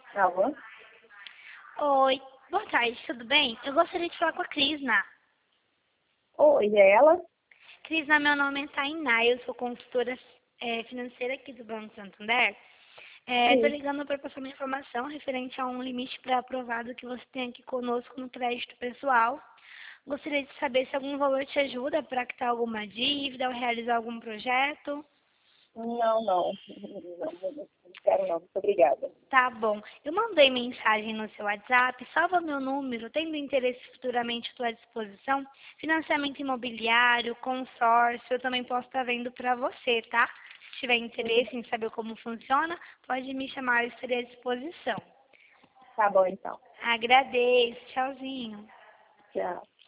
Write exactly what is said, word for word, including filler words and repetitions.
Alô? Oi, boa tarde, tudo bem? Eu gostaria de falar com a Crisna. Oi, é ela? Crisna, meu nome é Tainá, eu sou consultora eh, financeira aqui do Banco Santander. Estou Sim. ligando para passar uma informação referente a um limite pré-aprovado que você tem aqui conosco no crédito pessoal. Gostaria de saber se algum valor te ajuda para quitar alguma dívida ou realizar algum projeto. Não, não. Não, não, não quero não. Muito obrigada. Tá bom. Eu mandei mensagem no seu WhatsApp, salva meu número, tendo interesse futuramente à tua disposição. Financiamento imobiliário, consórcio, eu também posso estar vendo para você, tá? Se tiver Uhum. interesse em saber como funciona, pode me chamar, eu estarei à disposição. Tá bom, então. Agradeço, tchauzinho. Tchau.